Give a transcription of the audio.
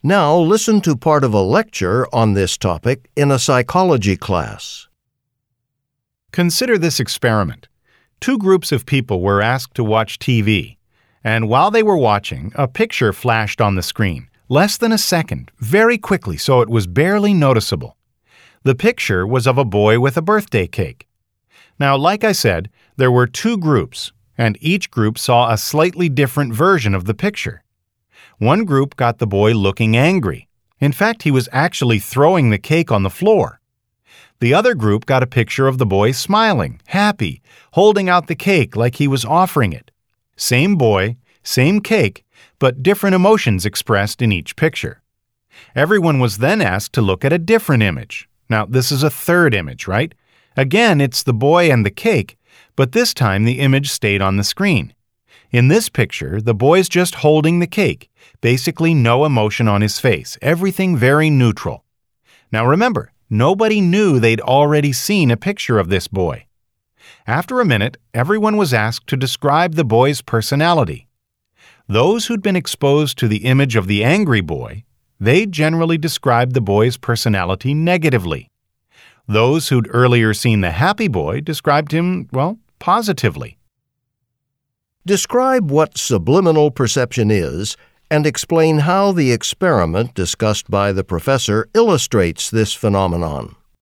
Now listen to part of a lecture on this topic in a psychology class. Consider this experiment. 2 groups of people were asked to watch TV, and while they were watching, a picture flashed on the screen, less than a second, very quickly, so it was barely noticeable. The picture was of a boy with a birthday cake. Now, like I said, there were 2 groups, and each group saw a slightly different version of the picture. One group got the boy looking angry. In fact, he was actually throwing the cake on the floor. The other group got a picture of the boy smiling, happy, holding out the cake like he was offering it. Same boy, same cake, but different emotions expressed in each picture. Everyone was then asked to look at a different image. Now, this is a third image, right? Again, it's the boy and the cake, but this time the image stayed on the screen. In this picture, the boy's just holding the cake, basically no emotion on his face, everything very neutral. Now remember, nobody knew they'd already seen a picture of this boy. After a minute, everyone was asked to describe the boy's personality. Those who'd been exposed to the image of the angry boy, they generally described the boy's personality negatively. Those who'd earlier seen the happy boy described him, positively. Describe what subliminal perception is and explain how the experiment discussed by the professor illustrates this phenomenon.